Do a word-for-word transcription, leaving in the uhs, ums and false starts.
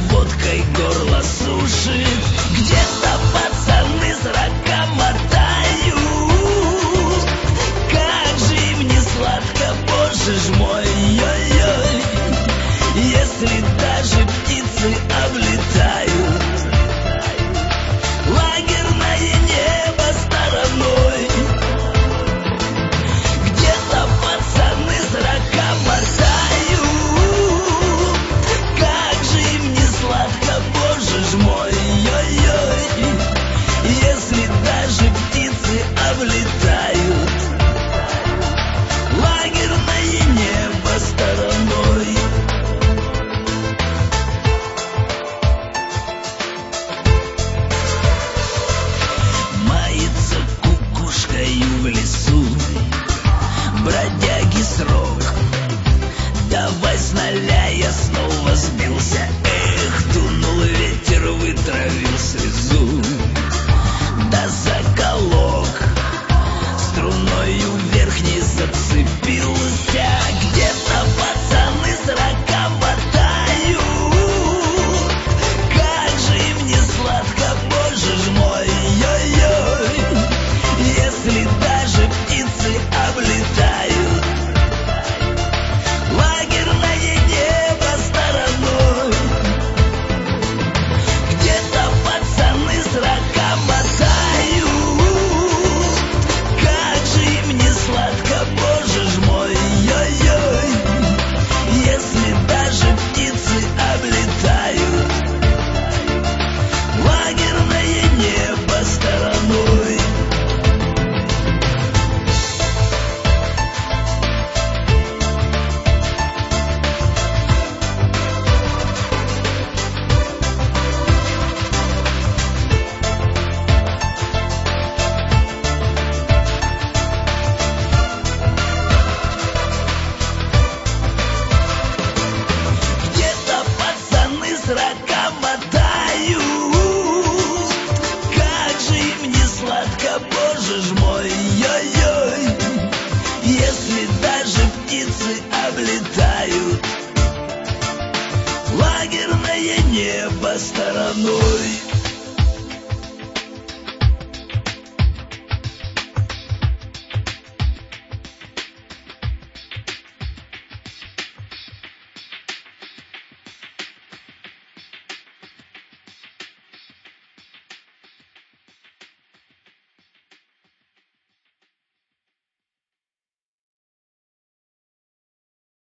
водкой горло сушит. Где-то пацаны с рака мотают. Как же им не сладко, боже ж мой, ой-ой. Если даже птицы облетают. Лагерное небо стороной. Где-то пацаны с рака мотают. Как же им не сладко, боже ж мой, ой-ой. Если даже птицы облетают. Лагерное небо стороной. Мается кукушкою в лесу бродяги срок. Давай с ноля, я снова сбился. Эх, дунул ветер, вытравил слезу. Да заколок струною верхней зацепился. Где-то пацаны с рака мотают. Как же им не сладко, боже ж мой, ой-ой. Если даже птицы облетают. Лагерное небо стороной. Где-то пацаны с рака мотают. Как же им не сладко, боже ж мой, ой-ой. Если даже птицы облетают. Лагерное небо стороной. Где-то пацаны с рака мотают. Как же им не сладко, боже ж мой, ой-ой. Если даже птицы облетают. Лагерное небо стороной.